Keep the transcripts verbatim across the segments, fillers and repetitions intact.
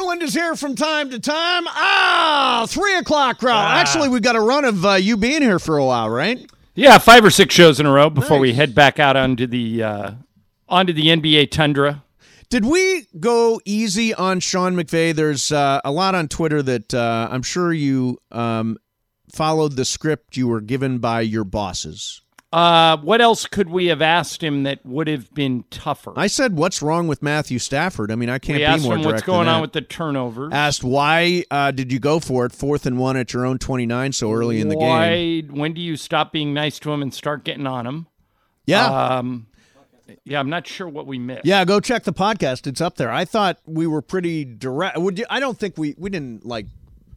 Garland is here from time to time. Ah, three o'clock crowd. Ah. Actually, we've got a run of uh, you being here for a while, right? Yeah, five or six shows in a row before Nice. we head back out onto the uh, onto the N B A tundra. Did we go easy on Sean McVay? There's uh, a lot on Twitter that uh, I'm sure you um, followed the script you were given by your bosses. Uh, what else could we have asked him that would have been tougher? I said, what's wrong with Matthew Stafford? I mean, I can't we be asked more him direct what's going than on that. with the turnovers. Asked why uh, did you go for it, fourth and one at your own twenty-nine so early in the why, game? When do you stop being nice to him and start getting on him? Yeah. Um, yeah, I'm not sure what we missed. Yeah, go check the podcast. It's up there. I thought we were pretty direct. Would you, I don't think we, we didn't like.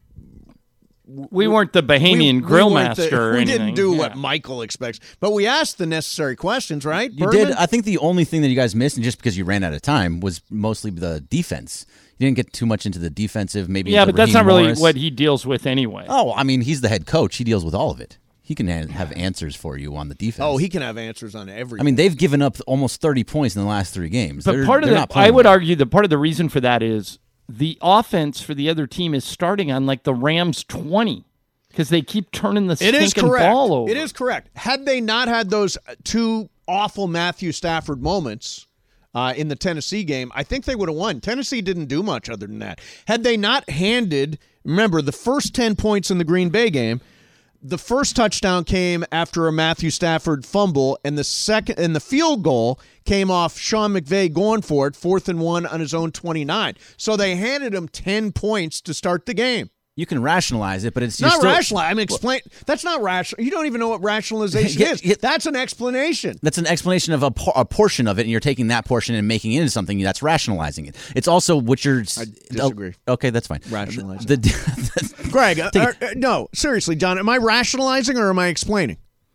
We weren't the Bahamian we, grill we weren't master the- or We anything. didn't do Yeah. what Michael expects, but we asked the necessary questions, right? You Bergman? did. I think the only thing that you guys missed, and just because you ran out of time, was mostly the defense. You didn't get too much into the defensive. Maybe Yeah, into but that's Raheem not really Morris. what he deals with anyway. Oh, I mean, he's the head coach. He deals with all of it. He can ha- have answers for you on the defense. Oh, he can have answers on everything. I mean, they've given up almost thirty points in the last three games. But They're- part of they're the, not playing I would well. argue that part of the reason for that is the offense for the other team is starting on like the Rams twenty because they keep turning the It is stinking correct. ball over. It is correct. Had they not had those two awful Matthew Stafford moments uh, in the Tennessee game, I think they would have won. Tennessee didn't do much other than that. Had they not handed, remember, the first ten points in the Green Bay game, the first touchdown came after a Matthew Stafford fumble, and the second and the field goal came off Sean McVay going for it, fourth and one on his own twenty-nine. So they handed him ten points to start the game. You can rationalize it, but it's Not you're still, rational. I'm explain. That's not rational. You don't even know what rationalization Yeah, is. yeah. That's an explanation. That's an explanation of a, por- a portion of it, and you're taking that portion and making it into something that's rationalizing it. It's also what you're. I disagree. Oh, okay, that's fine. Rationalizing. The, the, Greg, uh, Take uh, no, seriously, John. Am I rationalizing or am I explaining?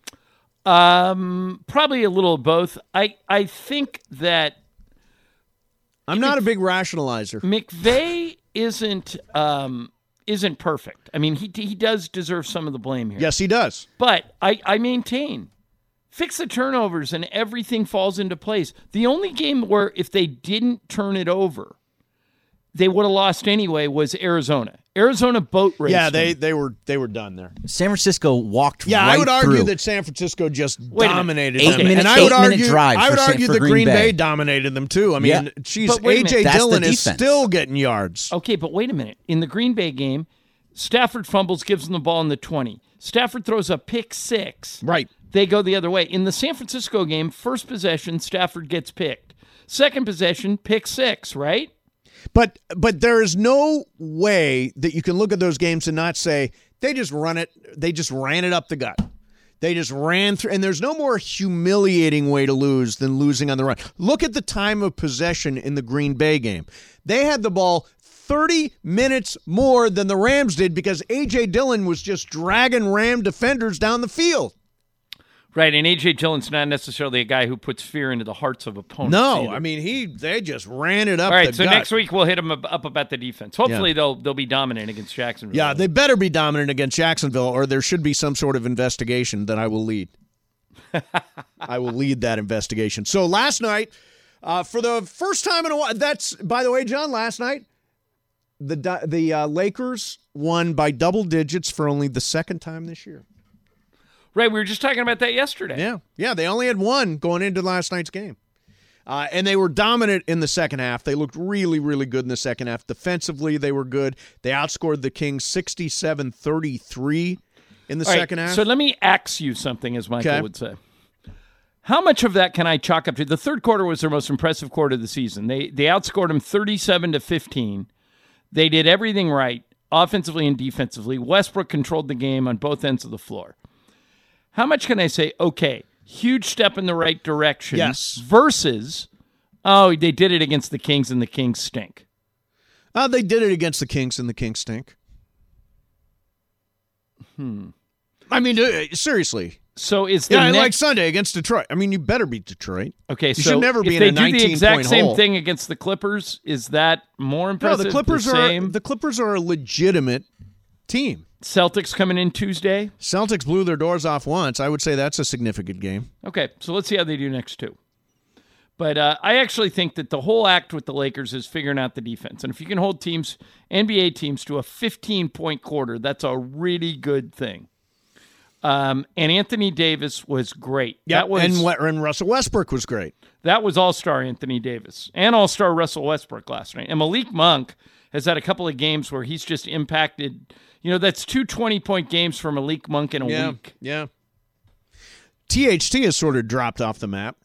Um, probably a little of both. I I think that I'm not a big rationalizer. McVay isn't um isn't perfect. I mean, he he does deserve some of the blame here. Yes, he does. But I, I maintain, fix the turnovers and everything falls into place. The only game where if they didn't turn it over, they would have lost anyway was Arizona. Arizona boat raced Yeah, they them. they were they were done there. San Francisco walked Yeah, right I would argue through. that San Francisco just Wait a minute. dominated Eight them, minute- and I would eight-minute argue drive I would for San- argue for that Green Green Bay. Bay. dominated them too. I mean, Yeah. geez, But wait a A J minute. That's the Dillon is defense. still getting yards. Okay, but wait a minute. In the Green Bay game, Stafford fumbles, gives them the ball in the twenty. Stafford throws a pick six. Right. They go the other way. In the San Francisco game, first possession, Stafford gets picked. Second possession, pick six, right? But but there is no way that you can look at those games and not say they just run it. They just ran it up the gut. They just ran through, and there's no more humiliating way to lose than losing on the run. Look at the time of possession in the Green Bay game. They had the ball thirty minutes more than the Rams did because A J Dillon was just dragging Ram defenders down the field. Right, and A J Dillon's not necessarily a guy who puts fear into the hearts of opponents. No, either. I mean he. They just ran it up. All right, the so gut. next week we'll hit them up up about the defense. Hopefully Yeah. they'll they'll be dominant against Jacksonville. Yeah, they better be dominant against Jacksonville, or there should be some sort of investigation that I will lead. I will lead that investigation. So last night, uh, for the first time in a while, that's, by the way, John, last night, the the uh, Lakers won by double digits for only the second time this year. Right, we were just talking about that yesterday. Yeah, yeah, they only had one going into last night's game. Uh, and they were dominant in the second half. They looked really, really good in the second half. Defensively, they were good. They outscored the Kings sixty-seven thirty-three in the All right, second half. So let me ask you something, as Michael Okay. would say. How much of that can I chalk up to? The third quarter was their most impressive quarter of the season. They they outscored them thirty-seven to fifteen. They did everything right, offensively and defensively. Westbrook controlled the game on both ends of the floor. How much can I say, okay, huge step in the right direction Yes. versus, oh, they did it against the Kings and the Kings stink? Uh, they did it against the Kings, and the Kings stink. Hmm. I mean, uh, seriously. So is the Yeah, next... like Sunday against Detroit. I mean, you better beat Detroit. Okay, You so should never be if in they a do the nineteen exact point same hole. thing against the Clippers, is that more No, impressive? the Clippers the are same? the Clippers are a legitimate team. Celtics coming in Tuesday. Celtics blew their doors off once. I would say that's a significant game. Okay, so let's see how they do next two. But uh, I actually think that the whole act with the Lakers is figuring out the defense. And if you can hold teams, N B A teams, to a fifteen-point quarter, that's a really good thing. Um, and Anthony Davis was great. Yeah, that was, and, and Russell Westbrook was great. That was all-star Anthony Davis and all-star Russell Westbrook last night. And Malik Monk has had a couple of games where he's just impacted. You know, that's two twenty-point games for Malik Monk in a yeah, week. Yeah. T H T has sort of dropped off the map.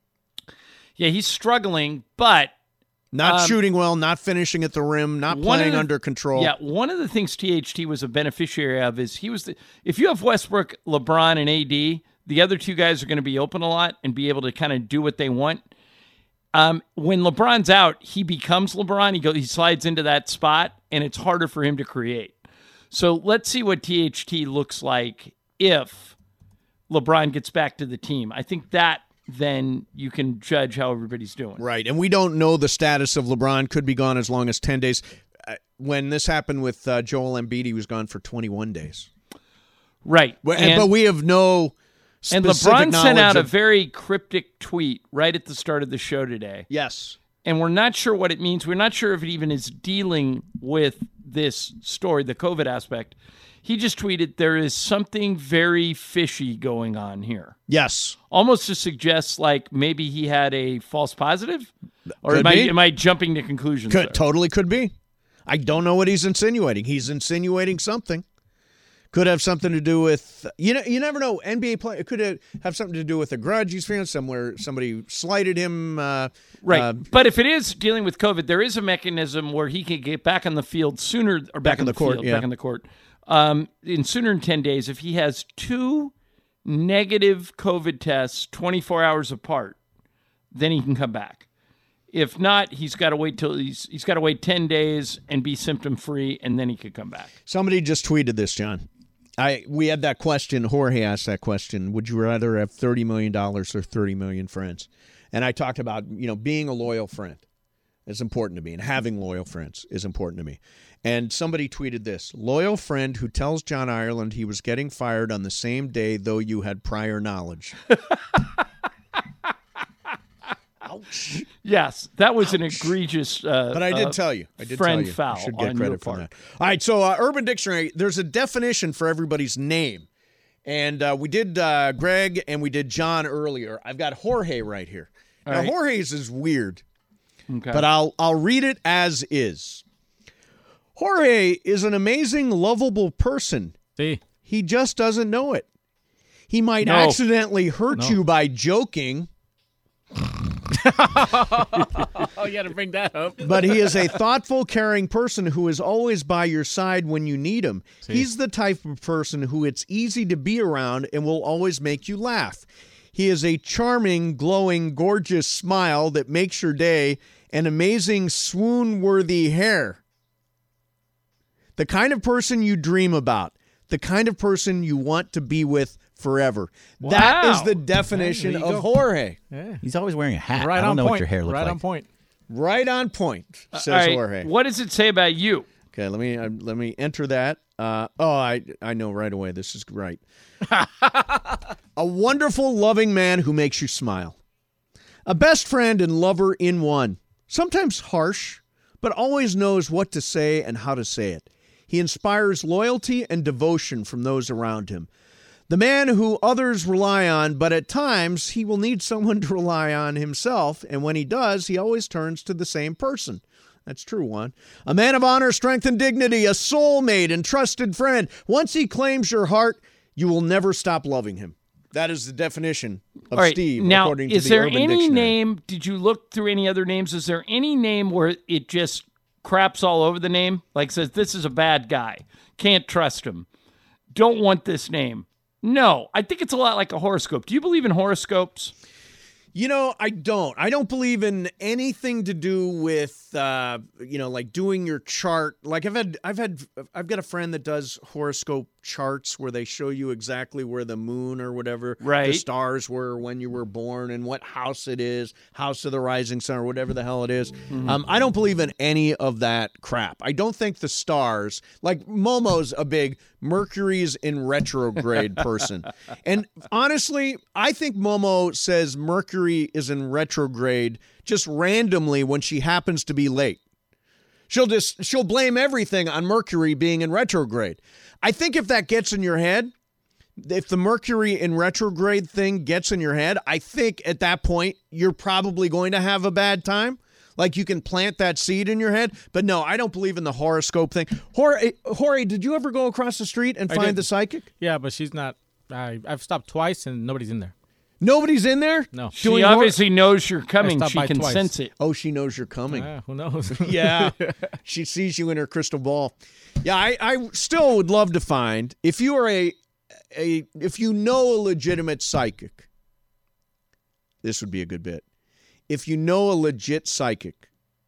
Yeah, he's struggling, but not um, shooting well, not finishing at the rim, not playing the, under control. Yeah, one of the things T H T was a beneficiary of is he was the, if you have Westbrook, LeBron, and A D, the other two guys are going to be open a lot and be able to kind of do what they want. Um, when LeBron's out, he becomes LeBron. He goes, he slides into that spot, and it's harder for him to create. So let's see what T H T looks like if LeBron gets back to the team. I think that then you can judge how everybody's doing. Right, and we don't know the status of LeBron. Could be gone as long as ten days. Uh, when this happened with uh, Joel Embiid, he was gone for twenty-one days. Right. But, and, but we have no And specific LeBron sent out of, a very cryptic tweet right at the start of the show today. Yes. And we're not sure what it means. We're not sure if it even is dealing with this story, the COVID aspect. He just tweeted, there is something very fishy going on here. Yes. Almost to suggest like maybe he had a false positive? Or Could am I, be. am I jumping to conclusions? Could, there? totally could be. I don't know what he's insinuating. He's insinuating something. Could have something to do with, you know, you never know. N B A play, it could have, have something to do with a grudge he's feeling somewhere. Somebody slighted him. Uh, right. Uh, but if it is dealing with COVID, there is a mechanism where he can get back on the field sooner, or back, Back in on the the, court, field, yeah. back in the court, um, in sooner than ten days. If he has two negative COVID tests twenty-four hours apart, then he can come back. If not, he's got to wait till he's he's got to wait ten days and be symptom free, and then he could come back. Somebody just tweeted this, John. I we had that question. Jorge asked that question. Would you rather have thirty million dollars or thirty million friends? And I talked about, you know, being a loyal friend is important to me, and having loyal friends is important to me. And somebody tweeted this: loyal friend who tells John Ireland he was getting fired on the same day, though you had prior knowledge. Ouch. Yes, that was an Ouch. egregious uh, But I did uh, tell you. I did friend tell you. foul I should get on credit your for part. that. All right, so uh, Urban Dictionary, there's a definition for everybody's name. And uh, we did uh, Greg and we did John earlier. I've got Jorge right here. All now, right. Jorge's is weird, Okay. but I'll I'll read it as is. Jorge is an amazing, lovable person. See? He just doesn't know it. He might No. accidentally hurt No. you by joking, Oh, you got to bring that up. but he is a thoughtful, caring person who is always by your side when you need him. He's the type of person who it's easy to be around and will always make you laugh. He is a charming, glowing, gorgeous smile that makes your day, and amazing, swoon-worthy hair. The kind of person you dream about. The kind of person you want to be with forever. That Wow. is the definition There you of go. Jorge. Yeah. He's always wearing a hat. Right I don't on know point. what your hair looks right like. on point. Right on point, says All right, Jorge. what does it say about you? Okay, let me uh, let me enter that. Uh, oh, I I know right away. This is right. A wonderful, loving man who makes you smile. A best friend and lover in one. Sometimes harsh, but always knows what to say and how to say it. He inspires loyalty and devotion from those around him. The man who others rely on, but at times he will need someone to rely on himself, and when he does, he always turns to the same person. That's true, Juan. A man of honor, strength, and dignity, a soulmate and trusted friend. Once he claims your heart, you will never stop loving him. That is the definition of All right, Steve, now, according to is the there Urban any Dictionary. name, did you look through any other names? Is there any name where it just craps all over the name? Like says, this is a bad guy. Can't trust him. Don't want this name. No, I think it's a lot like a horoscope. Do you believe in horoscopes? You know, I don't. I don't believe in anything to do with, uh, you know, like doing your chart. Like I've had, I've had, I've got a friend that does horoscope charts where they show you exactly where the moon or whatever the Right. stars were when you were born and what house it is, house of the rising sun or whatever the hell it is. Um, I don't believe in any of that crap. I don't think the stars, like Momo's a big Mercury's in retrograde person. And honestly, I think Momo says Mercury Mercury is in retrograde just randomly when she happens to be late. She'll just she'll blame everything on Mercury being in retrograde. I think if that gets in your head, if the Mercury in retrograde thing gets in your head, I think at that point you're probably going to have a bad time. Like you can plant that seed in your head. But no, I don't believe in the horoscope thing. Jorge, Jorge did you ever go across the street and I find did. the psychic? Yeah, but she's not. I, I've stopped twice and nobody's in there. Nobody's in there? No. She Doing hor- obviously knows you're coming. stopped She by can twice. sense it. Oh, she knows you're coming. Ah, who knows? Yeah. She sees you in her crystal ball. Yeah, I, I still would love to find, if you are a, a if you know a legitimate psychic, this would be a good bit. If you know a legit psychic,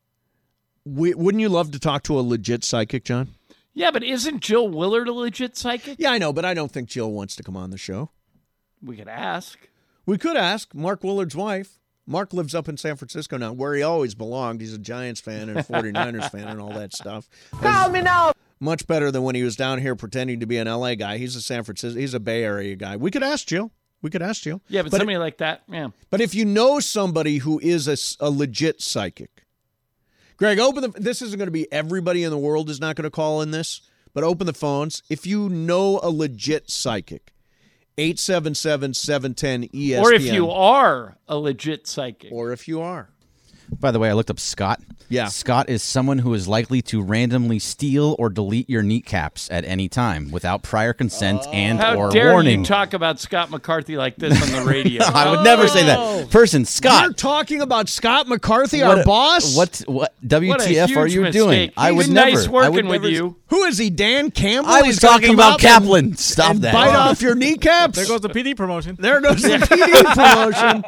we, wouldn't you love to talk to a legit psychic, John? Yeah, but isn't Jill Willard a legit psychic? Yeah, I know, but I don't think Jill wants to come on the show. We could ask. We could ask Mark Willard's wife. Mark lives up in San Francisco now, where he always belonged. He's a Giants fan and a forty-niners fan and all that stuff. Call me now. Much better than when he was down here pretending to be an L A guy. He's a San Francisco, he's a Bay Area guy. We could ask Jill. We could ask Jill. Yeah, but, but somebody like that, yeah. But if you know somebody who is a, a legit psychic, Greg, open the. This isn't going to be everybody in the world is not going to call in this, but open the phones. If you know a legit psychic, eight seven seven, seven one zero, E S P N. Or if you are a legit psychic. Or if you are. By the way, I looked up Scott. Yeah. Scott is someone who is likely to randomly steal or delete your kneecaps at any time without prior consent and How or dare warning. you talk about Scott McCarthy like this on the radio? I would never say Oh. that. Person, Scott. You're talking about Scott McCarthy, what our a- boss? What what W What a T F are huge you mistake. doing? I He's would nice never. I working would with never- you. Who is he, Dan Campbell? I was He's gonna talking come about up Kaplan. and- Stop and that. bite off your kneecaps? There goes the P D promotion. There goes the P D promotion.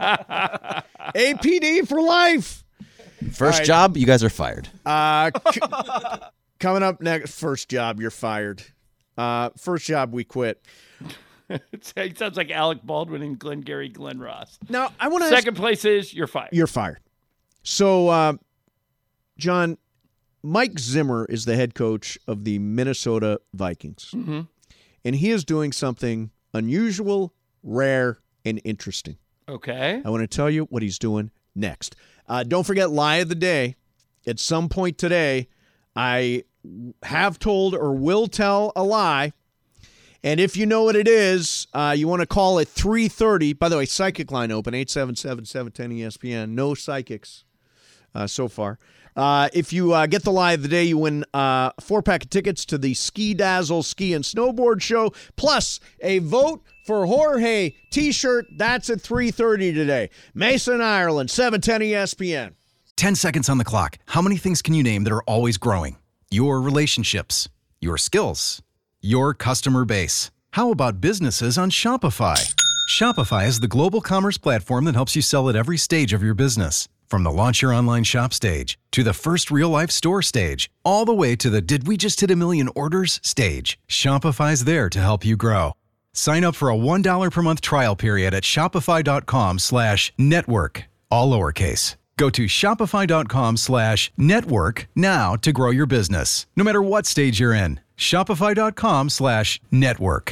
A P D for life. First right. job, you guys are fired. Uh, c- coming up next, first job, you're fired. Uh, first job, we quit. It sounds like Alec Baldwin and Glengarry Glen Ross. Now, I want to ask. Second place is you're fired. You're fired. So, uh, John, Mike Zimmer is the head coach of the Minnesota Vikings. Mm-hmm. And he is doing something unusual, rare, and interesting. Okay. I want to tell you what he's doing next. Uh, don't forget, lie of the day. At some point today, I have told or will tell a lie. And if you know what it is, uh, you want to call it three thirty. By the way, psychic line open, eight seven seven, seven one zero, E S P N. No psychics uh, so far. Uh, if you uh, get the lie of the day, you win uh, a four-pack of tickets to the Ski Dazzle Ski and Snowboard Show, plus a vote for Jorge T-shirt. That's at three thirty today. Mason, Ireland, seven ten E S P N. ten seconds on the clock. How many things can you name that are always growing? Your relationships, your skills, your customer base. How about businesses on Shopify? Shopify is the global commerce platform that helps you sell at every stage of your business. From the launch your online shop stage to the first real-life store stage, all the way to the did we just hit a million orders stage. Shopify's there to help you grow. Sign up for a one dollar per month trial period at shopify.com slash network, all lowercase. Go to shopify.com slash network now to grow your business, no matter what stage you're in. Shopify.com slash network.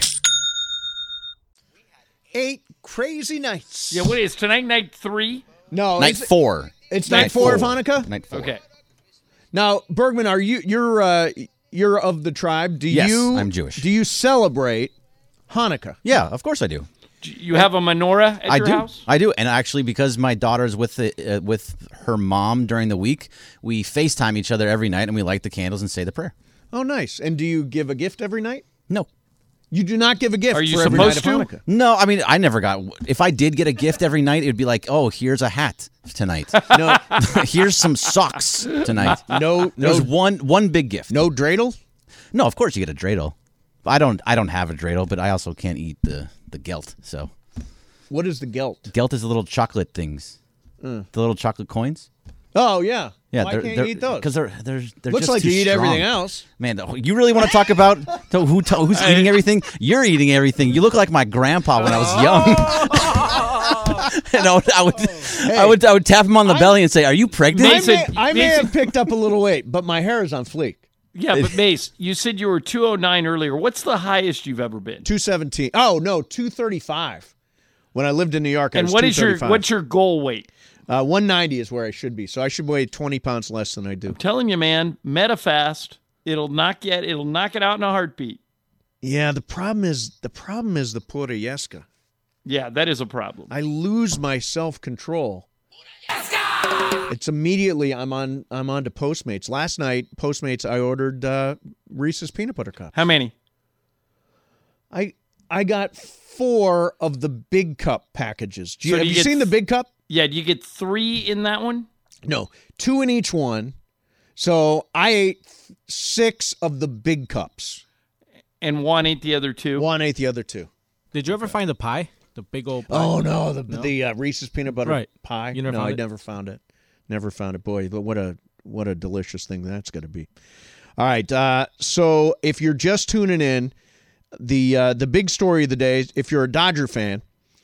Eight crazy nights. Yeah, what is tonight night three? No, Night it's, four. it's night, four, of Hanukkah. Night four. Okay. Now, Bergman, are you you're uh, you're of the tribe? Do Yes, you? I'm Jewish. Do you celebrate Hanukkah? Yeah, of course I do. Do you have a menorah at I your do. house? I do. And actually, because my daughter's with the, uh, with her mom during the week, we FaceTime each other every night and we light the candles and say the prayer. Oh, nice. And do you give a gift every night? No. You do not give a gift Are you for every night supposed of to? Hanukkah. No, I mean, I never got. If I did get a gift every night, it would be like, oh, here's a hat tonight. No, Here's some socks tonight. no, There's no, one one big gift. no dreidel. No, of course you get a dreidel. I don't. I don't have a dreidel, but I also can't eat the the gelt. So What is the gelt? gelt is the little chocolate things, the little chocolate coins. Oh yeah. Yeah, Why they're, can't they're, you eat those? Because they're they're they're Looks just like too you eat strong. everything else. Man, you really want to talk about to who to, who's eating everything? You're eating everything. You look like my grandpa when I was young. and I would, I would, I would, I would tap him on the belly and say, "Are you pregnant?" I Mason- may, I may Mason- have picked up a little weight, but my hair is on fleek. Yeah, but Mace, you said you were two oh nine earlier. What's the highest you've ever been? two seventeen. Oh no, two thirty-five. When I lived in New York, I And was what is your two thirty-five. what's your goal weight? Uh, one ninety is where I should be, so I should weigh twenty pounds less than I do. I'm telling you, man, Metafast, it'll knock you, it'll knock it out in a heartbeat. Yeah, the problem is the problem is the Purayesca. Yeah, that is a problem. I lose my self-control. It's immediately I'm on I'm on to Postmates. Last night, Postmates, I ordered uh, Reese's peanut butter cup. How many? I I got four of the big cup packages. Do you, So do have you you get seen the big cup? Yeah, do you get three in that one? No, two in each one. So I ate six of the big cups. And one ate the other two? One ate the other two. Did you ever find the pie? The big old pie? Oh no, the the uh, Reese's peanut butter Right. pie. You never no, found I it? never found it. Never found it. Boy, but what a what a delicious thing that's going to be. All right, uh, so if you're just tuning in, the uh, the big story of the day, if you're a Dodger fan,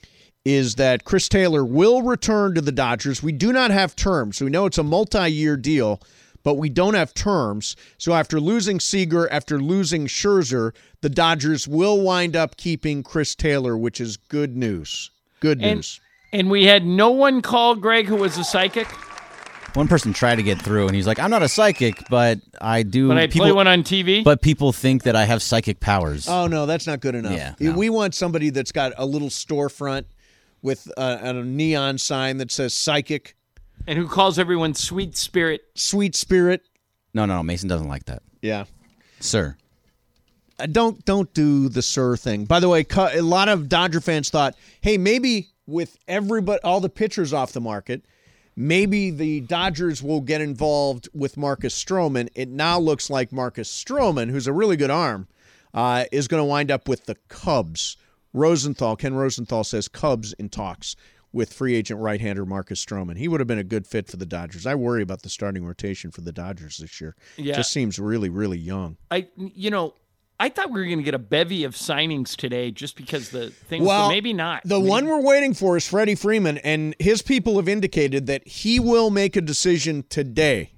is that Chris Taylor will return to the Dodgers. We do not have terms. We know it's a multi-year deal, but we don't have terms. So after losing Seager, after losing Scherzer, the Dodgers will wind up keeping Chris Taylor, which is good news. Good And, news. and we had no one call Greg who was a psychic, One person tried to get through, and he's like, "I'm not a psychic, but I do." but I people, play one on T V. But people think that I have psychic powers. Oh, no, that's not good enough. Yeah, no. We want somebody that's got a little storefront with a, a neon sign that says psychic, and who calls everyone sweet spirit. sweet spirit. No, no, no. Mason doesn't like that, Yeah. sir. Uh, don't don't do the sir thing. By the way, cu- a lot of Dodger fans thought, hey, maybe with everybody, all the pitchers off the market, maybe the Dodgers will get involved with Marcus Stroman. It now looks like Marcus Stroman, who's a really good arm, uh, is going to wind up with the Cubs. Rosenthal, Ken Rosenthal says Cubs in talks with free agent right-hander Marcus Stroman. He would have been a good fit for the Dodgers. I worry about the starting rotation for the Dodgers this year. Yeah. Just seems really, really young. I, you know, I thought we were going to get a bevy of signings today just because the things, Well, but maybe not. The Maybe- one we're waiting for is Freddie Freeman, and his people have indicated that he will make a decision today.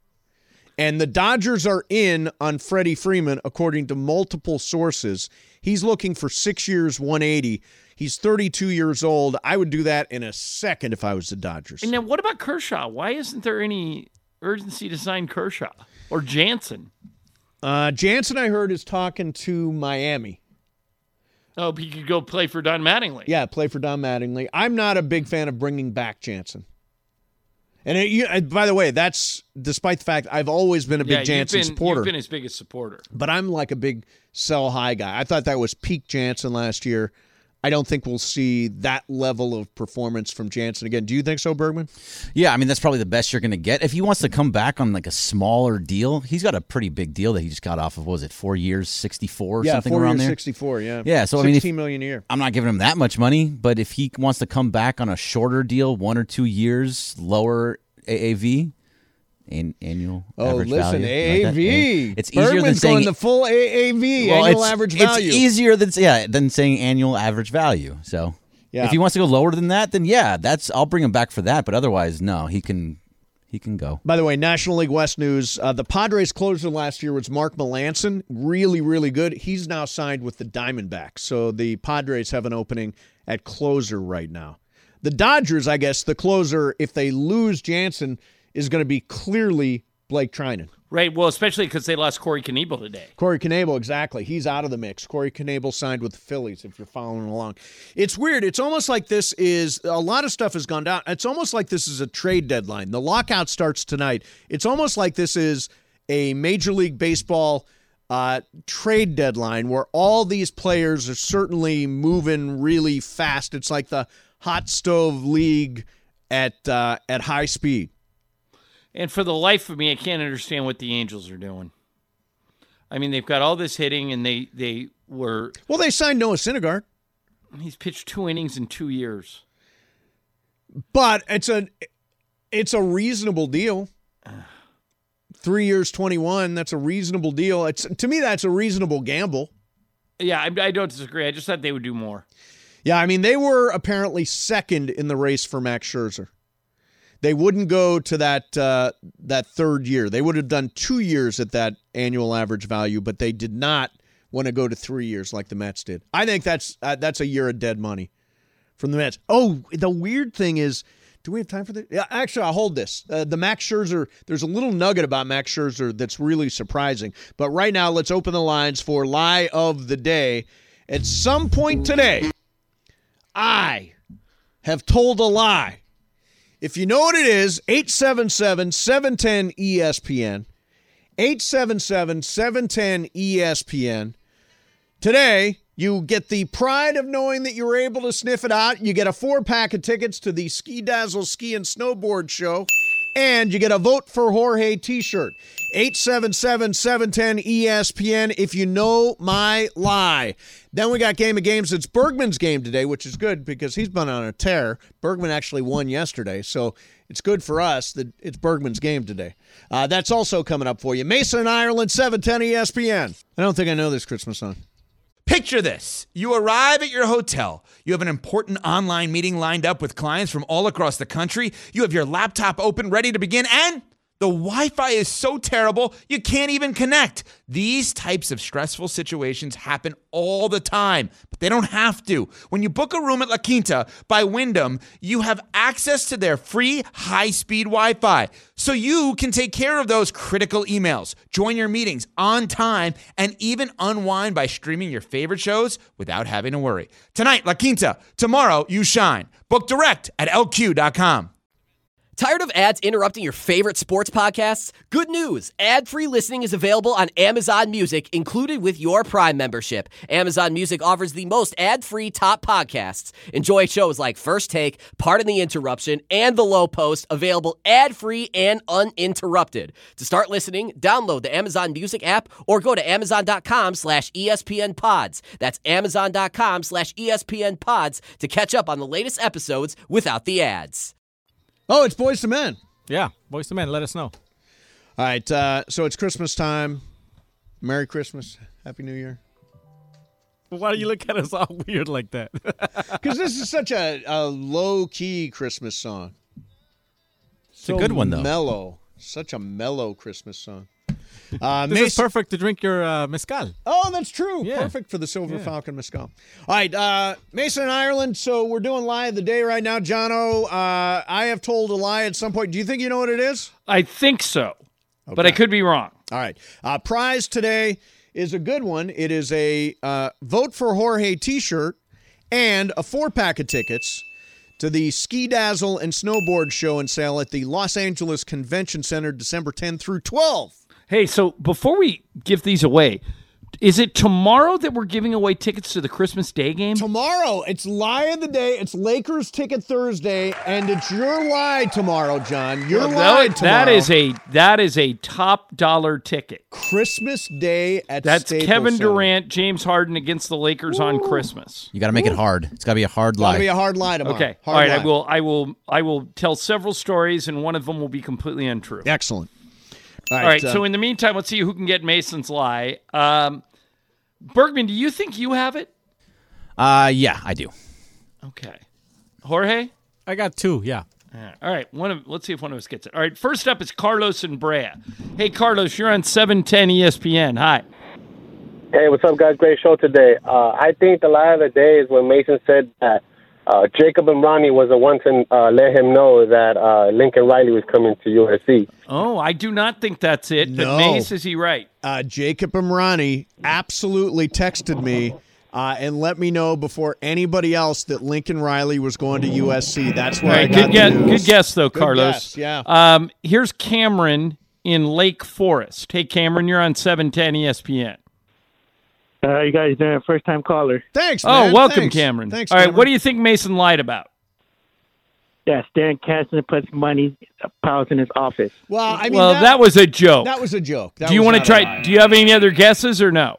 And the Dodgers are in on Freddie Freeman, according to multiple sources. He's looking for six years, one eighty. He's thirty-two years old. I would do that in a second if I was the Dodgers. And now, what about Kershaw? Why isn't there any urgency to sign Kershaw or Jansen? Uh, Jansen, I heard, is talking to Miami. Oh, he could go play for Don Mattingly. Yeah, play for Don Mattingly. I'm not a big fan of bringing back Jansen. And it, you, and by the way, that's despite the fact I've always been a big Yeah, Jansen you've been, supporter. You've been his biggest supporter. But I'm like a big sell high guy. I thought that was peak Jansen last year. I don't think we'll see that level of performance from Jansen again. Do you think so, Bergman? Yeah, I mean, that's probably the best you're going to get. If he wants to come back on like a smaller deal, he's got a pretty big deal that he just got off of, what was it, four years, sixty-four or yeah, something four around years, there? sixty-four, yeah. Yeah, so I mean, if- sixteen million a year. I'm not giving him that much money, but if he wants to come back on a shorter deal, one or two years, lower A A V, an annual Oh, average listen, value. A A like V. that, it's easier than Bergman's saying going the full A A V, well, annual it's, average it's value. easier than yeah than saying annual average value. So Yeah. if he wants to go lower than that, then yeah, that's I'll bring him back for that. But otherwise, no, he can he can go. By the way, National League West news, uh, the Padres closer last year was Mark Melancon. Really, really good. He's now signed with the Diamondbacks. So the Padres have an opening at closer right now. The Dodgers, I guess, the closer, if they lose Jansen, is going to be clearly Blake Trinan. Right. Well, especially because they lost Corey Knebel today. Corey Knebel, exactly. He's out of the mix. Corey Knebel signed with the Phillies, if you're following along. It's weird. It's almost like this is – a lot of stuff has gone down. It's almost like this is a trade deadline. The lockout starts tonight. It's almost like this is a Major League Baseball uh, trade deadline where all these players are certainly moving really fast. It's like the hot stove league at uh, at high speed. And for the life of me, I can't understand what the Angels are doing. I mean, they've got all this hitting, and they, they were Well, they signed Noah Syndergaard. – he's pitched two innings in two years. But it's a it's a reasonable deal. Three years, twenty-one. That's a reasonable deal. It's to me, that's a reasonable gamble. Yeah, I, I don't disagree. I just thought they would do more. Yeah, I mean, they were apparently second in the race for Max Scherzer. They wouldn't go to that uh, that third year. They would have done two years at that annual average value, but they did not want to go to three years like the Mets did. I think that's uh, that's a year of dead money from the Mets. Oh, the weird thing is, do we have time for this? Yeah, actually, I'll hold this. Uh, the Max Scherzer, there's a little nugget about Max Scherzer that's really surprising. But right now, let's open the lines for Lie of the Day. At some point today, I have told a lie. If you know what it is, eight seven seven, seven one zero, E S P N. eight seven seven, seven one zero, E S P N. Today, you get the pride of knowing that you were able to sniff it out. You get a four-pack of tickets to the Ski Dazzle Ski and Snowboard Show. And you get a Vote for Jorge t-shirt. eight seven seven, seven one zero, E S P N if you know my lie. Then we got Game of Games. It's Bergman's game today, which is good because he's been on a tear. Bergman actually won yesterday, so it's good for us that it's Bergman's game today. Uh, that's also coming up for you. Mason in Ireland, seven ten E S P N. I don't think I know this Christmas song. Picture this. You arrive at your hotel. You have an important online meeting lined up with clients from all across the country. You have your laptop open, ready to begin, and the Wi-Fi is so terrible, you can't even connect. These types of stressful situations happen all the time, but they don't have to. When you book a room at La Quinta by Wyndham, you have access to their free high-speed Wi-Fi, so you can take care of those critical emails, join your meetings on time, and even unwind by streaming your favorite shows without having to worry. Tonight, La Quinta. Tomorrow, you shine. Book direct at L Q dot com. Tired of ads interrupting your favorite sports podcasts? Good news! Ad-free listening is available on Amazon Music, included with your Prime membership. Amazon Music offers the most ad-free top podcasts. Enjoy shows like First Take, Pardon the Interruption, and The Low Post, available ad-free and uninterrupted. To start listening, download the Amazon Music app or go to amazon.com slash ESPN pods. That's amazon.com slash ESPN pods to catch up on the latest episodes without the ads. Oh, it's Boys to Men. Yeah, Boys to Men, let us know. All right, uh, so it's Christmas time. Merry Christmas. Happy New Year. Why do you look at us all weird like that? Because this is such a, a low-key Christmas song. It's a good one, though. Mellow. Such a mellow Christmas song. Uh, This Mason- is perfect to drink your uh, mezcal. Oh, that's true. Yeah. Perfect for the Silver Yeah. Falcon Mezcal. All right, uh, Mason in Ireland. So we're doing Lie of the Day right now. Jono, uh, I have told a lie at some point. Do you think you know what it is? I think so, but I could be wrong. All right. Uh, prize today is a good one. It is a uh, Vote for Jorge t-shirt and a four-pack of tickets to the Ski Dazzle and Snowboard Show and Sale at the Los Angeles Convention Center December tenth through twelfth. Hey, so before we give these away, is it tomorrow that we're giving away tickets to the Christmas Day game? Tomorrow, it's Lie of the Day. It's Lakers Ticket Thursday, and it's your lie tomorrow, John. Your Well, lie that- tomorrow. that is a that is a top dollar ticket. Christmas Day at That's Staples Kevin Center. Durant, James Harden against the Lakers on Christmas. You got to make it hard. It's got to be a hard Gotta lie. be a hard lie tomorrow. Okay, Hard all right. lie. I will. I will. I will tell several stories, and one of them will be completely untrue. Excellent. All right. All right. uh, So in the meantime, let's see who can get Mason's lie. Um, Bergman, do you think you have it? Uh, yeah, I do. Okay. Jorge. I got two, yeah. All right. One of. Let's see if one of us gets it. All right. First up is Carlos and Brea. Hey, Carlos, you're on seven ten E S P N. Hi. Hey, what's up, guys? Great show today. Uh, I think the lie of the day is when Mason said that uh, Jacob and Ronnie was the one to uh, let him know that uh, Lincoln Riley was coming to U S C. Oh, I do not think that's it. No. But Mace, is he right? uh, Jacob Imrani absolutely texted me uh, and let me know before anybody else that Lincoln Riley was going to U S C. That's where All I right. got Good the guess. news. Good guess, though, Good Carlos. guess, yeah. Um, here's Cameron in Lake Forest. Hey, Cameron, you're on seven ten E S P N. Uh, you guys doing first time caller? Thanks, Oh, man. welcome, Thanks. Cameron. Thanks, All right. Cameron. What do you think Mason lied about? Yeah, Stan Kasten puts money piles in his office. Well, I mean, well, that, that, was a joke. that was a joke. That do you was want to not a try? lie. Do you have any other guesses or no?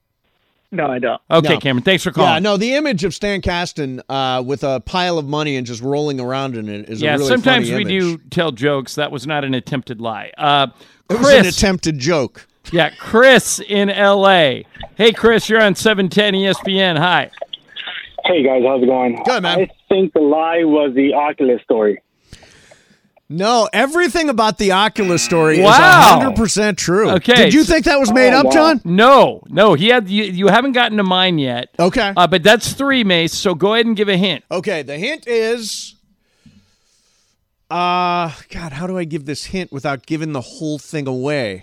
No, I don't. Okay, No. Cameron. Thanks for calling. Yeah, no, the image of Stan Kasten uh, with a pile of money and just rolling around in it is Yeah, a really sometimes funny we image. do tell jokes. That was not an attempted lie. Uh, It was an Chris, attempted joke. yeah, Chris in L A. Hey, Chris, you're on seven ten E S P N. Hi. Hey, guys, how's it going? Good, man. I think the lie was the Oculus story. No, everything about the Oculus story Wow. is one hundred percent true. Okay. Did you think that was made Oh, up, wow. John? No, no, he had you, you haven't gotten to mine yet. Okay. Uh, but that's three, Mace, so go ahead and give a hint. Okay, the hint is uh God, how do I give this hint without giving the whole thing away?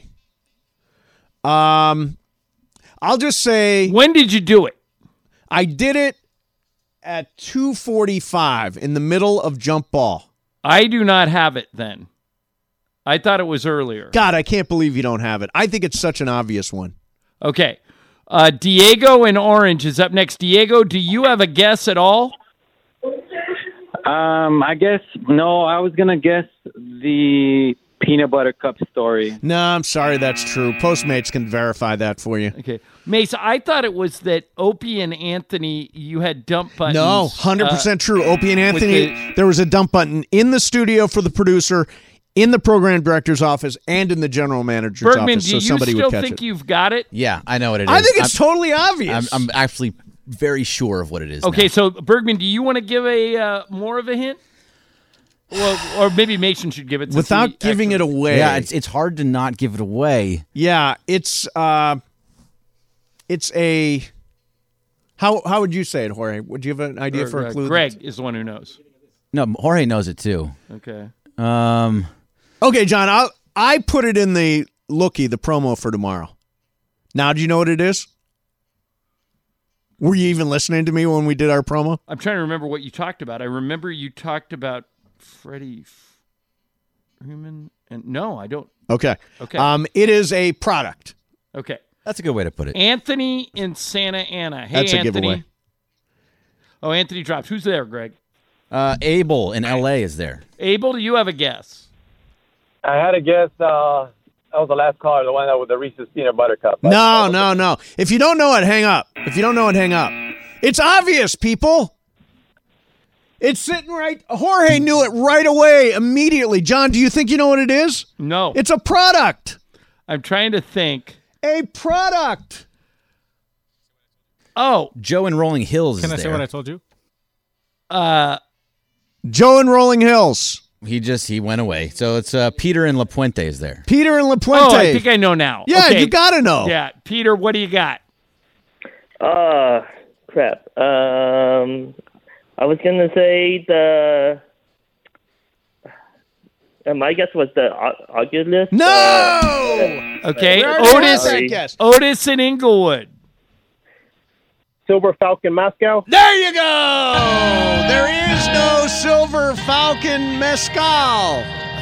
Um I'll just say When did you do it? I did it at two forty-five in the middle of jump ball. I do not have it then. I thought it was earlier. God, I can't believe you don't have it. I think it's such an obvious one. Okay. Uh, Diego in Orange is up next. Diego, do you have a guess at all? Um, I guess no. I was gonna guess the peanut butter cup story. No, I'm sorry, that's true. Postmates can verify that for you. Okay, Mace, I thought it was that Opie and Anthony, you had dump buttons. No, one hundred percent uh, true. Opie and with Anthony, the- there was a dump button in the studio for the producer, in the program director's office, and in the general manager's Bergman, office, do so you somebody still would catch think it. you've got it? Yeah, I know what it is. I think it's I'm, totally obvious. I'm, I'm actually very sure of what it is. Okay, now. so Bergman, do you want to give a uh, more of a hint? Well, or maybe Mason should give it since Without he giving it actually- away. yeah, it's it's hard to not give it away. Yeah, it's uh, it's a. How how would you say it, Jorge? Would you have an idea or, for a uh, clue? Greg is the one who knows. No, Jorge knows it too. Okay. Um, Okay, John. I I put it in the lookie, the promo for tomorrow. Now, do you know what it is? Were you even listening to me when we did our promo? I'm trying to remember what you talked about. I remember you talked about Freddie Freeman, and no, I don't. Okay. Okay. Um, it is a product. Okay. that's a good way to put it. Anthony in Santa Ana. Hey, That's a Anthony. giveaway. Oh, Anthony dropped. Who's there, Greg? Uh, Abel in L A is there. Abel, do you have a guess? I had a guess. Uh, that was the last caller, the one that with the Reese's peanut butter cup. No, no, no. If you don't know it, hang up. If you don't know it, hang up. It's obvious, people. It's sitting right. Jorge knew it right away, immediately. John, do you think you know what it is? No. It's a product. I'm trying to think. A product. Oh, Joe in Rolling Hills Can is I there. say what I told you? uh, Joe in Rolling Hills. He just he went away. So it's uh, Peter in La Puente is there. Peter in La Puente. oh, I think I know now. yeah, Okay. you got to know. Yeah, Peter, what do you got? Uh, crap. Um, I was gonna say the. Uh, my guess was the O- Oculus. No! Uh, Okay, We already had Otis. that guess. Otis in Inglewood. Silver Falcon Moscow. There you go. There is no Silver Falcon Mezcal.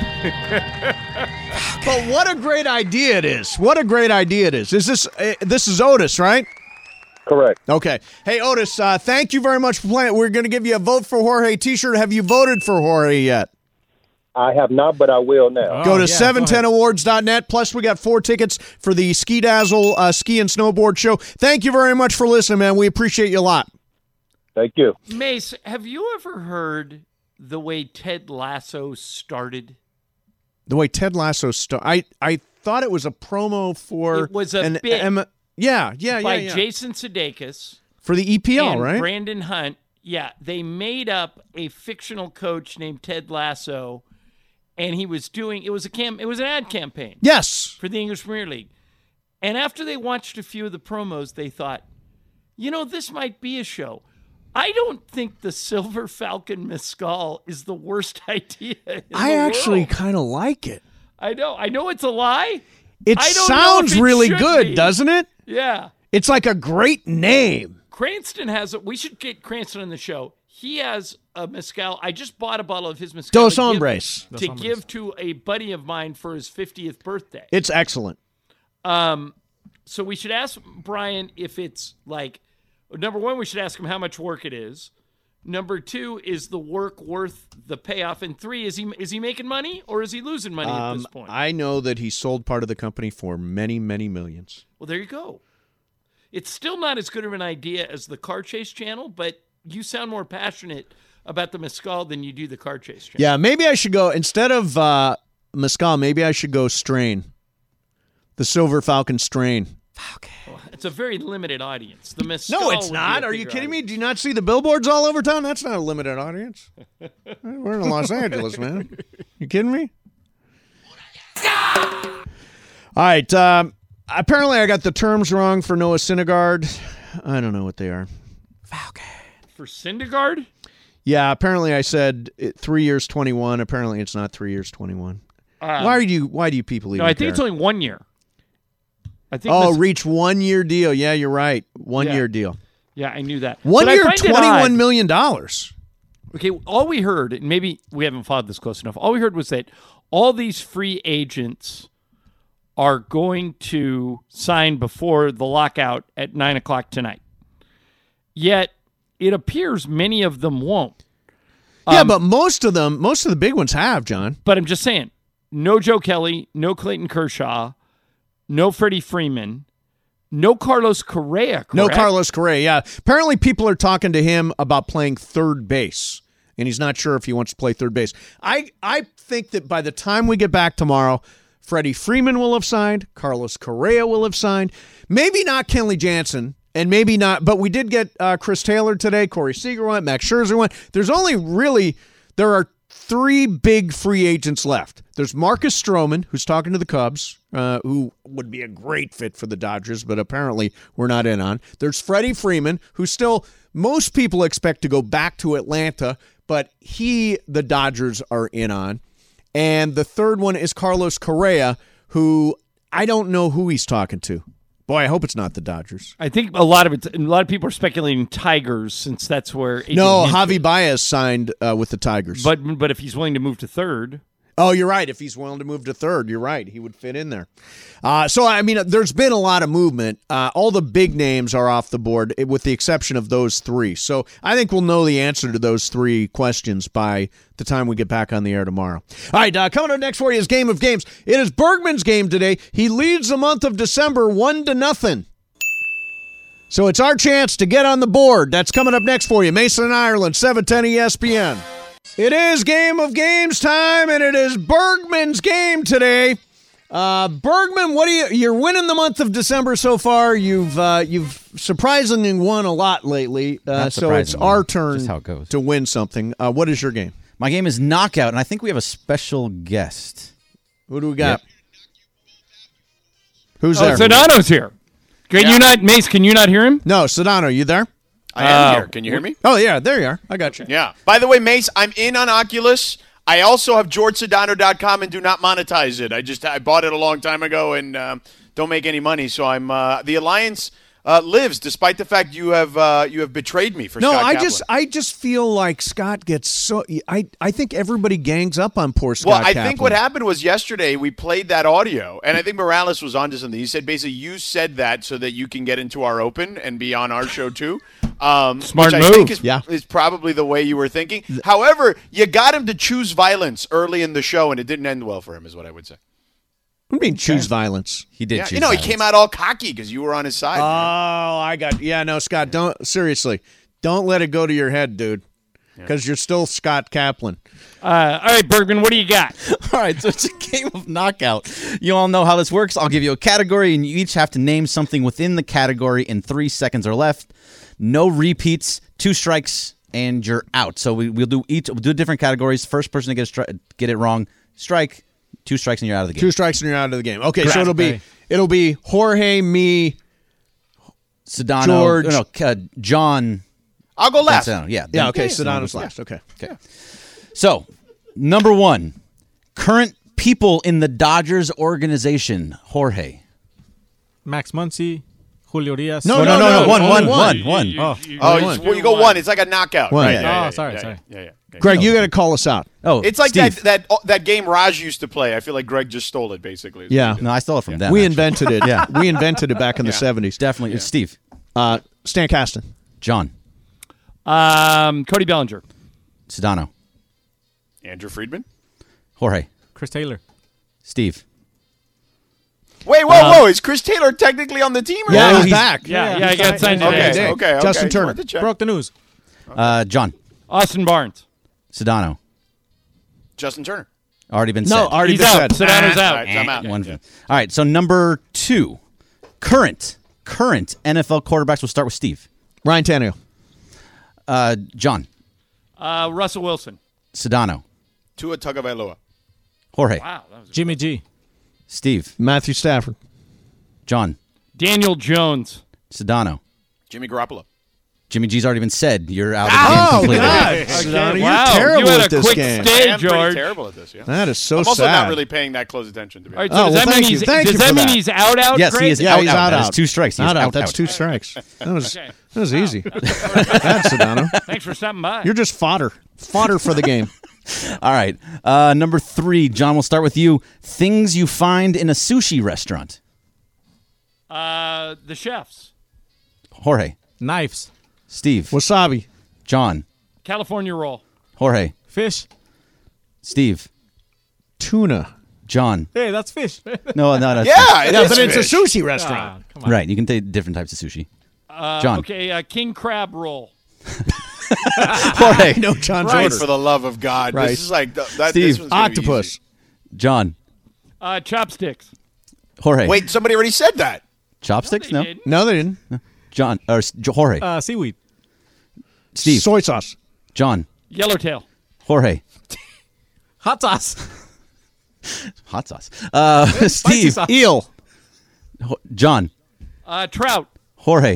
But what a great idea it is. What a great idea it is. Is this uh, this is Otis, right? Correct. Okay. Hey, Otis, uh, thank you very much for playing. We're going to give you a Vote for Jorge t-shirt. Have you voted for Jorge yet? I have not, but I will now. Go to yeah, seven ten awards dot net. Plus, we got four tickets for the Ski Dazzle uh, Ski and Snowboard Show. Thank you very much for listening, man. We appreciate you a lot. Thank you. Mace, have you ever heard the way Ted Lasso started? The way Ted Lasso started, I, I thought it was a promo for It was a an bit Emma- yeah, yeah, by yeah, yeah. Jason Sudeikis For the E P L, and right? Brandon Hunt. Yeah, they made up a fictional coach named Ted Lasso, and he was doing it was a cam it was an ad campaign Yes. for the English Premier League. And after they watched a few of the promos, they thought, you know, this might be a show. I don't think the Silver Falcon Mezcal is the worst idea in I the actually world. kind of like it. I know. I know it's a lie. It I don't know sounds if it really should good, be. doesn't it? Yeah. It's like a great name. Cranston has it. We should get Cranston on the show. He has a mezcal. I just bought a bottle of his mezcal. Dos to give- Hombres. To give to a buddy of mine for his fiftieth birthday. It's excellent. Um, so we should ask Brian if it's like, number one, we should ask him how much work it is. Number two, is the work worth the payoff? And three, is he is he making money or is he losing money at this Um, point? I know that he sold part of the company for many, many millions. Well, there you go. It's still not as good of an idea as the Car Chase channel, but you sound more passionate about the mezcal than you do the Car Chase channel. Yeah, maybe I should go, instead of uh, Mezcal, maybe I should go Strain. The Silver Falcon Strain. It's a very limited audience. The mezcal No, it's would be not. a Are you bigger kidding me? audience. Do you not see the billboards all over town? That's not a limited audience. We're in Los Angeles, man. You kidding me? All right. Um, apparently, I got the terms wrong for Noah Syndergaard. I don't know what they are. For Syndergaard? Yeah, apparently I said it, three years, twenty-one. Apparently, it's not three years, twenty-one. Um, why do you? Why do you people even No, I think care? it's only one year. I think. Oh, this- reach one year deal. Yeah, you're right. One Yeah. year deal. yeah, I knew that. One But I year, find it twenty-one odd- million dollars. Okay, all we heard, and maybe we haven't followed this close enough. All we heard was that all these free agents are going to sign before the lockout at nine o'clock tonight. Yet it appears many of them won't. Yeah, Um, but most of them, most of the big ones have, John. But I'm just saying, no Joe Kelly, no Clayton Kershaw, no Freddie Freeman, no Carlos Correa. No correct? Carlos Correa. Yeah, apparently people are talking to him about playing third base, and he's not sure if he wants to play third base. I I think that by the time we get back tomorrow, Freddie Freeman will have signed, Carlos Correa will have signed, maybe not Kenley Jansen, and maybe not, but we did get uh, Chris Taylor today, Corey Seager went, Max Scherzer went. There's only really, there are three big free agents left. There's Marcus Stroman, who's talking to the Cubs, uh, who would be a great fit for the Dodgers, but apparently we're not in on. There's Freddie Freeman, who still, most people expect to go back to Atlanta, but he, the Dodgers are in on. And the third one is Carlos Correa, who I don't know who he's talking to. Boy, I hope it's not the Dodgers. I think a lot of it, a lot of people are speculating Tigers, since that's where. Adrian No, Hemsley- Javi Baez signed uh, with the Tigers. But but if he's willing to move to third, Oh, you're right. If he's willing to move to third, you're right. He would fit in there. Uh, so, I mean, there's been a lot of movement. Uh, all the big names are off the board, with the exception of those three. So I think we'll know the answer to those three questions by the time we get back on the air tomorrow. All right, uh, coming up next for you is Game of Games. It is Bergman's game today. He leads the month of December one to nothing. So it's our chance to get on the board. That's coming up next for you. Mason and Ireland, seven ten E S P N. It is Game of Games time, and it is Bergman's game today. Uh, Bergman, what do you? You're winning the month of December so far. You've uh, you've surprisingly won a lot lately. Uh, Not so it's surprisingly. our turn Just how it goes. to win something. Uh, what is your game? My game is Knockout, and I think we have a special guest. Who do we got? Yep. Who's oh, there? Sedano's here. Can you not, Mace? Can you not hear him? No, Sedano, you there? I am Uh, here. Can you hear me? Oh yeah, there you are. I got you. Yeah. By the way, Mace, I'm in on Oculus. I also have George Sedano dot com and do not monetize it. I just I bought it a long time ago and um, don't make any money. So I'm uh, the Alliance uh, lives despite the fact you have uh, you have betrayed me for No, Scott I Kaplan. just I just feel like Scott gets so. I I think everybody gangs up on poor Scott. Well, I Kaplan. think what happened was yesterday we played that audio, and I think Morales was onto something. He said basically you said that so that you can get into our open and be on our show too. Um, Smart which move. I think is, Yeah. is probably the way you were thinking. However, you got him to choose violence early in the show, and it didn't end well for him, is what I would say. I mean, choose violence. He did Yeah, choose you know, violence. he came out all cocky because you were on his side. Oh, I got. Yeah, no, Scott. Don't seriously. Don't let it go to your head, dude. Because you're still Scott Kaplan. Uh, all right, Bergman, what do you got? All right, so it's a game of Knockout. You all know how this works. I'll give you a category, and you each have to name something within the category in three seconds or left. No repeats, two strikes, and you're out. So we, we'll do each. We'll do different categories. First person to get a stri- get it wrong, strike. Two strikes, and you're out of the game. Two strikes and you're out of the game. Okay, so Correct. it'll be Okay. it'll be Jorge, me. Sedano, George. no, no, uh, John. I'll go last. Sedano, yeah, Yeah, okay. yeah, Sedano's yeah. last. Okay. Okay. So, number one, current people in the Dodgers organization. Jorge. Max Muncy, Julio Urias. No, Oh, no, no, no, one, only one, one. one, one. You- Oh. you- Oh, you- it's, well, you go one. It's like a knockout. One. Right, Yeah. yeah, Oh, yeah, sorry, yeah, sorry. Yeah, yeah, yeah. Greg, you got to call us out. Oh, It's like Steve. that that that game Raj used to play. I feel like Greg just stole it, basically. Yeah. No, I stole it from them. We actually. invented it. Yeah. We invented it back in the seventies. Definitely. It's Steve. Uh, Stan Kasten. John. Um, Cody Bellinger. Sedano. Andrew Friedman. Jorge. Chris Taylor. Steve. Wait, whoa, whoa! Is Chris Taylor technically on the team? Or Yeah, not? he's he's- back. Yeah, yeah, I got signed Okay, today. okay, okay. Justin Just Turner. wanted to check. Broke the news. Uh, John. Austin Barnes. Sedano. Justin Turner. Already been No, said. already He's been out. said. Sedano's All out. right, so I'm out. One. All right, so number two. Current. Current N F L quarterbacks. We'll start with Steve. Ryan Tannehill. Uh, John. Uh, Russell Wilson. Sedano. Tua Tagovailoa. Jorge. Wow. That was Jimmy G. Steve. Matthew Stafford. John. Daniel Jones. Sedano. Jimmy Garoppolo. Jimmy G's already been said. You're out Oh, of the game God. completely. Sedano, you're Wow, terrible you had at a this quick game. stay, I am pretty George. terrible at this. Yeah. That is so I'm also sad. not really paying that close attention to me. All right, so Oh, does well, that thank mean you. he's, Thank does you that for mean that. he's out out? Yes, Greg? he is Yeah, out, he's out. out, That is out. two strikes. He Not is out. out, That's out. two strikes. That was Okay. that was easy. Bad, Sedano. Thanks for stopping by. You're just fodder. Fodder for the game. All right. Uh, number three, John, we'll start with you. Things you find in a sushi restaurant. Uh, the chefs. Jorge. Knives. Steve. Wasabi. John. California roll. Jorge. Fish. Steve. Tuna. John. Hey, that's fish. No, no, no. Yeah, it Yeah, is but it's a fish. sushi restaurant. Ah, come on. Right. You can take different types of sushi. Uh, John. Okay, uh, king crab roll. Jorge. No, John's Right, order. for the love of God. Right. This is like th- that. Steve. This one's gonna be Octopus. easy. John. Uh, chopsticks. Jorge. Wait, somebody already said that. Chopsticks? They No. did. No, they didn't. John. Or S- Jo- Jorge. Uh, seaweed. Steve. Soy sauce. John. Yellowtail. Jorge. Hot sauce. Hot sauce. Uh, Steve. sauce. Eel. Ho- John. Uh, trout. Jorge.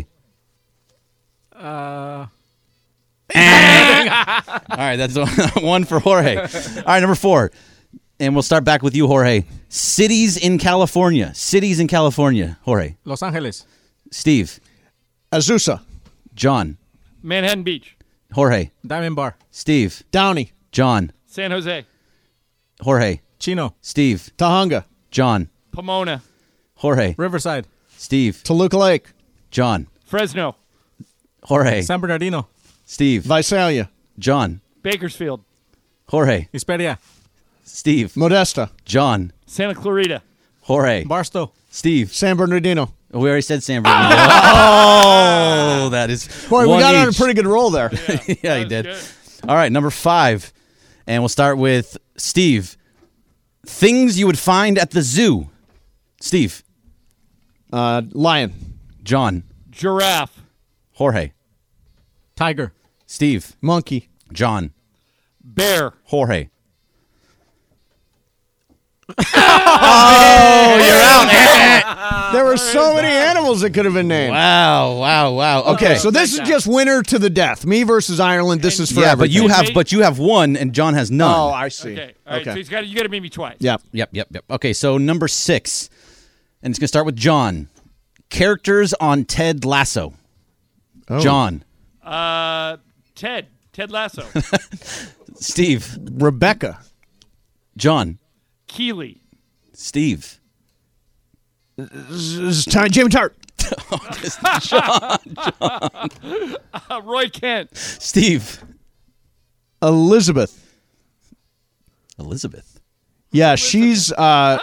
Uh, All right, that's one for Jorge. All right, number four. And we'll start back with you, Jorge. Cities in California. Cities in California. Jorge. Los Angeles. Steve. Azusa. John. Manhattan Beach. Jorge. Diamond Bar. Steve. Downey. John. San Jose. Jorge. Chino. Steve. Tahunga. John. Pomona. Jorge. Riverside. Steve. Toluca Lake. John. Fresno. Jorge. San Bernardino. Steve. Visalia. John. Bakersfield. Jorge. Hesperia. Steve. Modesta. John. Santa Clarita. Jorge. Barstow. Steve. San Bernardino. We already said San Bernardino. Oh, that is Boy, we one got on a each. pretty good roll there. Yeah, he That did. was All right, number five. And we'll start with Steve. Things you would find at the zoo. Steve. Uh, lion. John. Giraffe. Jorge. Tiger. Steve. Monkey. John. Bear. Jorge. There were so many animals that could have been named. Wow, wow, wow. Okay. Okay, so this is just winner to the death. Me versus Ireland. This is for yeah, but you everything. have but you have one and John has none. Oh, I see. Okay. All right. Okay. So he's got you got to beat me twice. Yep. Yep, yep, yep. Okay, so number six. And it's gonna start with John. Characters on Ted Lasso. Oh. John. Uh, Ted. Ted Lasso. Steve. Rebecca. John. Keeley. Steve. This is Ty- Jimmy Tart. Uh, Roy Kent. Steve. Elizabeth. Elizabeth. Yeah, she's uh,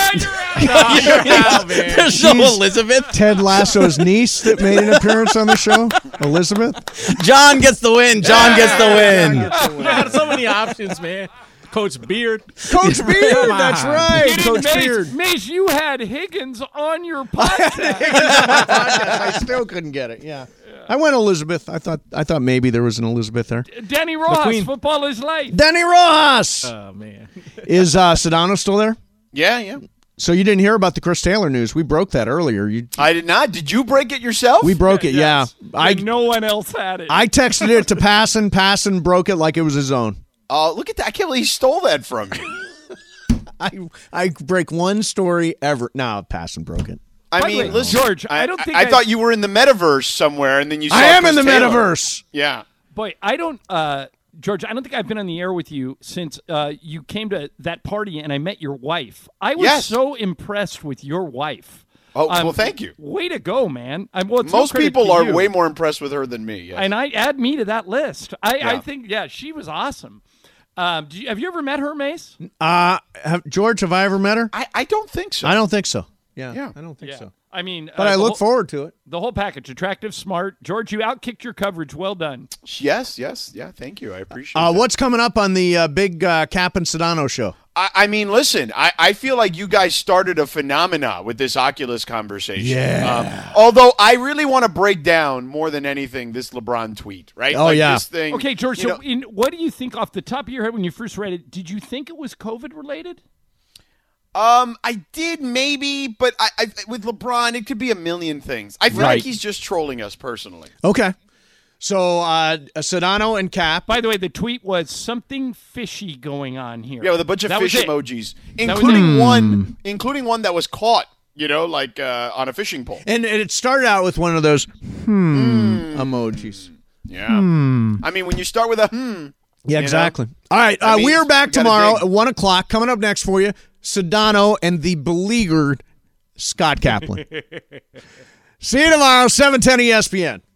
There's no Elizabeth. Ted Lasso's niece that made an appearance on the show. Elizabeth. John gets the win. John gets the win. You had so many options, man. Coach Beard. Coach Beard. Come on. That's right. You Coach didn't- Beard. Mace, Mace, you had Higgins on your podcast. I still couldn't get it. Yeah. I went Elizabeth. I thought I thought maybe there was an Elizabeth there. Danny Rojas. Queen. Football is life. Danny Rojas. Oh, man. Is uh, Sedano still there? Yeah, yeah. So you didn't hear about the Chris Taylor news? We broke that earlier. You, I did not. Did you break it yourself? we broke it. Yes. Yeah. I And no one else had it. I texted it to Passon. Passon broke it like it was his own. Oh, look at that! I can't believe he stole that from you. I I break one story ever. No, Passon broke it. I By the mean, way, listen, George, I don't think I, I- thought you were in the metaverse somewhere, and then you. Saw I am Chris in the Taylor. metaverse. Yeah. Boy, I don't, uh, George, I don't think I've been on the air with you since uh, you came to that party and I met your wife. I was Yes. so impressed with your wife. Oh, Um, well, thank you. Way to go, man. I'm, well, it's no Most credit people to are you. way more impressed with her than me. Yes. And I add me to that list. I, I Yeah. think, yeah, she was awesome. Um, do you, have you ever met her, Mace? Uh, have, George, have I ever met her? I, I don't think so. I don't think so. Yeah, Yeah. I don't think Yeah. so. I mean, But uh, I the look whole- forward to it. The whole package, attractive, smart. George, you outkicked your coverage. Well done. Yes, yes, yeah. Thank you. I appreciate. Uh, that. what's coming up on the uh, big uh, Cap and Sedano show? I, I mean, listen. I, I feel like you guys started a phenomena with this Oculus conversation. Yeah. Um, although I really want to break down more than anything this LeBron tweet. Right. Oh, like yeah. This thing. Okay, George, you so know- in, what do you think off the top of your head when you first read it? Did you think it was COVID related? Um, I did maybe, but I, I with LeBron, it could be a million things. I feel Right. like he's just trolling us personally. Okay. So uh, Sedano and Cap. By the way, the tweet was something fishy going on here. Yeah, with a bunch of That was fish it. emojis, That was including it. one, including one that was caught. You know, like uh, on a fishing pole. And, and it started out with one of those hmm emojis. Yeah. Hmm. I mean, when you start with a hmm. Yeah, you exactly. know, All right, that uh, means we are back you gotta tomorrow dig. at one o'clock. Coming up next for you, Sedano and the beleaguered Scott Kaplan. See you tomorrow, seven ten E S P N.